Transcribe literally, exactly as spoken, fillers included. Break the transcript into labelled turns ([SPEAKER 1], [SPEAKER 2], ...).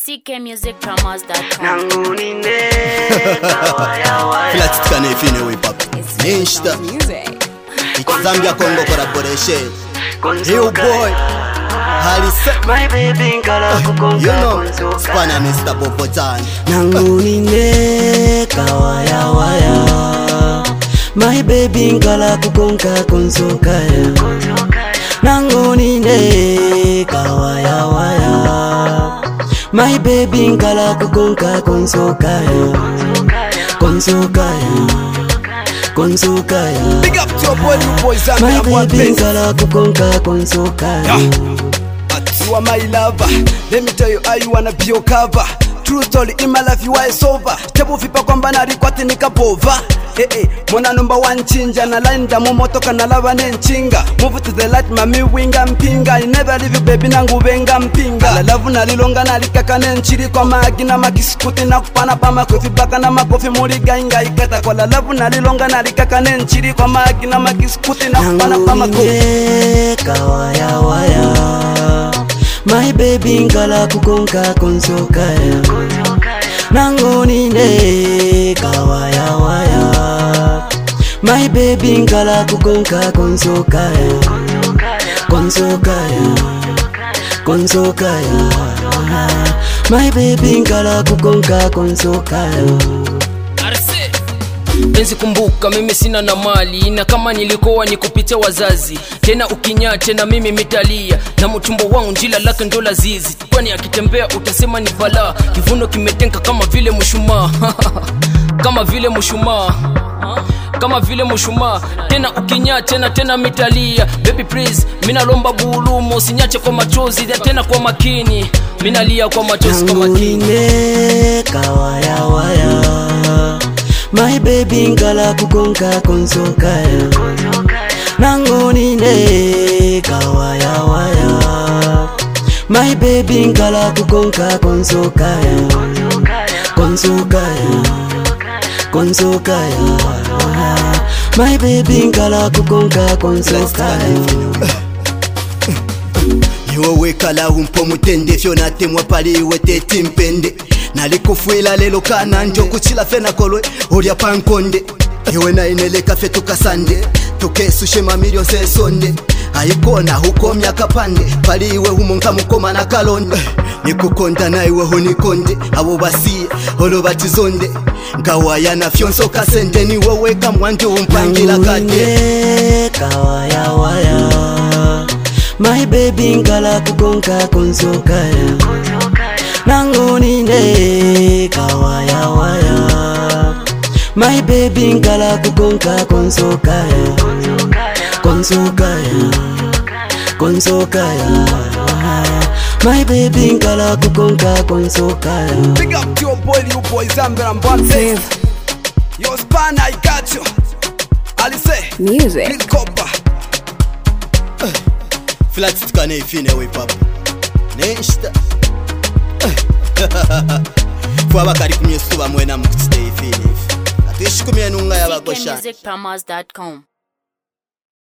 [SPEAKER 1] C K music promos dot com.
[SPEAKER 2] Flat can if you know we pop. Ninja
[SPEAKER 1] music.
[SPEAKER 2] It's Zambia Congo collaboration. Real boy. Halisa.
[SPEAKER 3] My baby ngala kukonga.
[SPEAKER 2] You know, Spana Mister Bobotan.
[SPEAKER 3] Nangunine kawaya waya. My baby ngala kukonga konsokaya. Nangunine kawaya waya. My baby ngala kukonga konsokaya. Konsokaya. Konsokaya.
[SPEAKER 2] Big up to your boy, you boys.
[SPEAKER 3] My baby ngala kukonga konsokaya.
[SPEAKER 2] You are my lover. Let me tell you how you wanna be your cover. True story in my life you are sober. Tebu vipa kwamba na rikwati nikapova. Eh eh, mwana number one chinja na line da moto kana lava nenchinga. Move to the light mami winga mpinga. I never leave you baby nangu venga mpinga. La love na lilonga na likaka nenchiri kwa magi na makisikuti na kupana pama kofi baka na makofi muri gainga ikata kwa la love na lilonga na likaka nenchiri kwa magi na makisikuti na kupana pama kofi
[SPEAKER 3] kawaya waya. My baby ngala kukonga konsokaya. Nangunine kawaya waya. My baby ngala kukonga konsokaya. Konsokaya. Konsokaya. My baby ngala kukonga konsokaya.
[SPEAKER 4] Penzi kumbuka mimi sina na mali, na kama nilikoa ni kupitia wazazi. Tena ukinya tena mimi mitalia, na mtumbo wangu njila lake ndo lazizi. Kwani akitembea utasema ni vala, kivuno kimetenka kama vile mshumaa. Kama vile mshumaa, kama vile mshumaa. Tena ukinya tena tena mitalia. Baby please, mina lomba bulumo, sinyache kwa machozi, tena kwa makini. Mina lia kwa machozi kwa makini.
[SPEAKER 3] Nangunine kawaya waya. My baby ngala kukonga konsokaya. Nangunine kawaya waya. My baby ngala kukonga konsokaya. Konsokaya. Konsokaya. My baby ngala kukonga konsokaya.
[SPEAKER 2] Yowe kala umpo mutende fyona temwa pali wete timpende. Nalikufuila lelo kana njo kuchila fena kolwe Oria pankonde Iwe na ineleka fe tukasande Tukesushe mamilio se sonde Aikona huko miaka pande Pali iwe humonga mukoma na kalonde Nikukonda na iwe hunikonde Awo basiye holo batizonde Ngawaya na fyonso kasende Ni weweka mwanje umpangila kate
[SPEAKER 3] Nangunine kawaya waya. My baby ngala kukonga konsokaya. Nangunine kawaya waya. My baby ngala kukonga konsokaya. Konsokaya. Konsokaya. My baby ngala kukonga konsokaya.
[SPEAKER 2] Big up to your boy, you boy Zambia and Bonsai. Yo Spana, I got you. Alice
[SPEAKER 1] Music.
[SPEAKER 2] Please copa. Flat tukane ifine we papa. Ninja. Kwa bakari kumyesuba mwena mukutste ifine. Atwishikumye nunga yabagosha.
[SPEAKER 1] C K music promos dot com.